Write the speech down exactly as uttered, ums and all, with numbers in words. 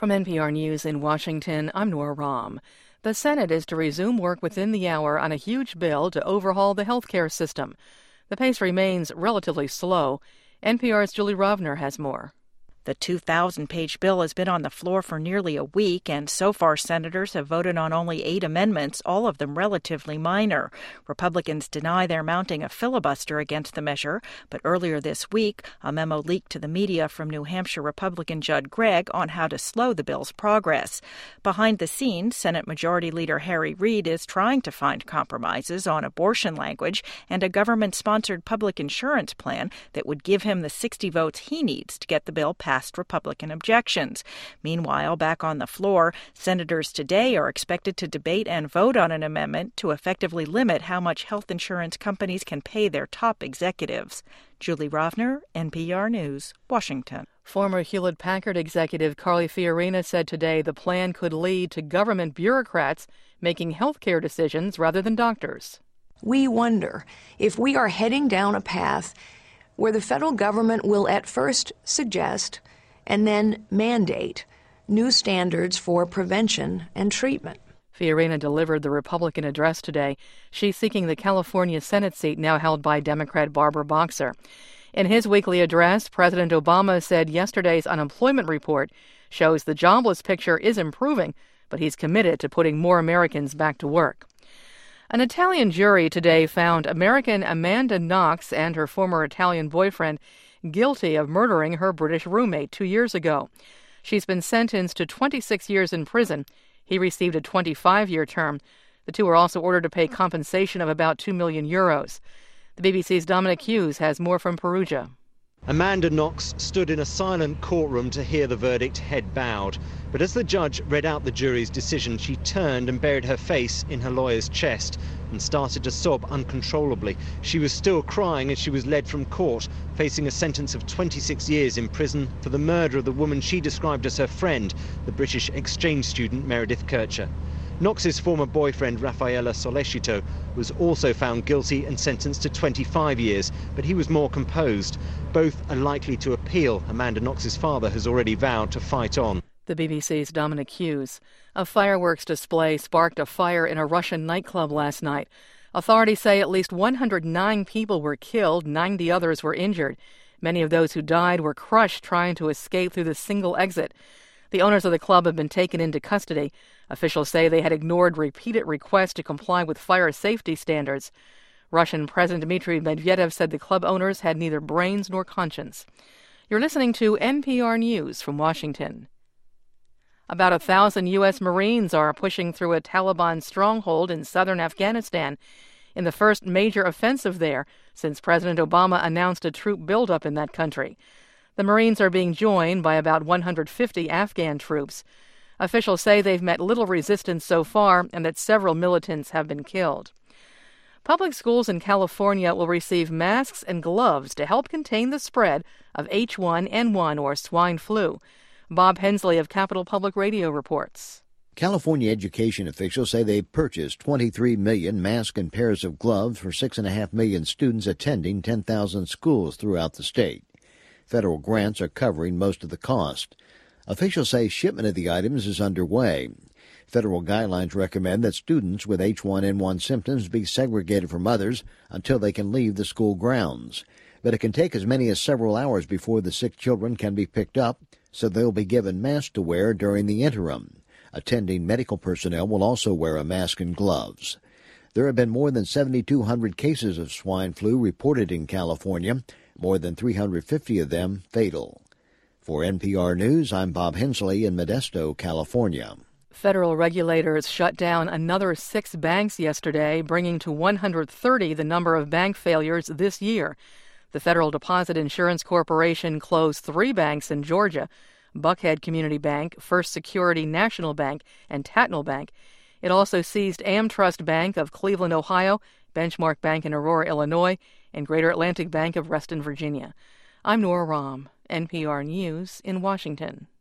From N P R News in Washington, I'm Nora Rahm. The Senate is to resume work within the hour on a huge bill to overhaul the healthcare system. The pace remains relatively slow. N P R's Julie Rovner has more. The two thousand page bill has been on the floor for nearly a week, and so far senators have voted on only eight amendments, all of them relatively minor. Republicans deny they're mounting a filibuster against the measure, but earlier this week, a memo leaked to the media from New Hampshire Republican Judd Gregg on how to slow the bill's progress. Behind the scenes, Senate Majority Leader Harry Reid is trying to find compromises on abortion language and a government-sponsored public insurance plan that would give him the sixty votes he needs to get the bill passed. Past Republican objections. Meanwhile, back on the floor, senators today are expected to debate and vote on an amendment to effectively limit how much health insurance companies can pay their top executives. Julie Rovner, N P R News, Washington. Former Hewlett-Packard executive Carly Fiorina said today the plan could lead to government bureaucrats making health care decisions rather than doctors. We wonder if we are heading down a path where the federal government will at first suggest and then mandate new standards for prevention and treatment. Fiorina delivered the Republican address today. She's seeking the California Senate seat now held by Democrat Barbara Boxer. In his weekly address, President Obama said yesterday's unemployment report shows the jobless picture is improving, but he's committed to putting more Americans back to work. An Italian jury today found American Amanda Knox and her former Italian boyfriend guilty of murdering her British roommate two years ago. She's been sentenced to twenty-six years in prison. He received a twenty-five year term. The two were also ordered to pay compensation of about two million euros. The B B C's Dominic Hughes has more from Perugia. Amanda Knox stood in a silent courtroom to hear the verdict, head bowed. But as the judge read out the jury's decision, she turned and buried her face in her lawyer's chest and started to sob uncontrollably. She was still crying as she was led from court, facing a sentence of twenty-six years in prison for the murder of the woman she described as her friend, the British exchange student Meredith Kercher. Knox's former boyfriend, Raffaella Sollecito, was also found guilty and sentenced to twenty-five years, but he was more composed. Both are likely to appeal. Amanda Knox's father has already vowed to fight on. The B B C's Dominic Hughes. A fireworks display sparked a fire in a Russian nightclub last night. Authorities say at least one hundred nine people were killed, ninety others were injured. Many of those who died were crushed trying to escape through the single exit. The owners of the club have been taken into custody. Officials say they had ignored repeated requests to comply with fire safety standards. Russian President Dmitry Medvedev said the club owners had neither brains nor conscience. You're listening to N P R News from Washington. About a thousand U S Marines are pushing through a Taliban stronghold in southern Afghanistan in the first major offensive there since President Obama announced a troop buildup in that country. The Marines are being joined by about one hundred fifty Afghan troops. Officials say they've met little resistance so far and that several militants have been killed. Public schools in California will receive masks and gloves to help contain the spread of H one N one or swine flu. Bob Hensley of Capitol Public Radio reports. California education officials say they've purchased twenty-three million masks and pairs of gloves for six point five million students attending ten thousand schools throughout the state. Federal grants are covering most of the cost. Officials say shipment of the items is underway. Federal guidelines recommend that students with H one N one symptoms be segregated from others until they can leave the school grounds. But it can take as many as several hours before the sick children can be picked up, so they'll be given masks to wear during the interim. Attending medical personnel will also wear a mask and gloves. There have been more than seven thousand two hundred cases of swine flu reported in California, more than three hundred fifty of them fatal. For N P R News, I'm Bob Hensley in Modesto, California. Federal regulators shut down another six banks yesterday, bringing to one hundred thirty the number of bank failures this year. The Federal Deposit Insurance Corporation closed three banks in Georgia: Buckhead Community Bank, First Security National Bank, and Tatnall Bank. It also seized AmTrust Bank of Cleveland, Ohio, Benchmark Bank in Aurora, Illinois, and Greater Atlantic Bank of Reston, Virginia. I'm Nora Rahm, N P R News in Washington.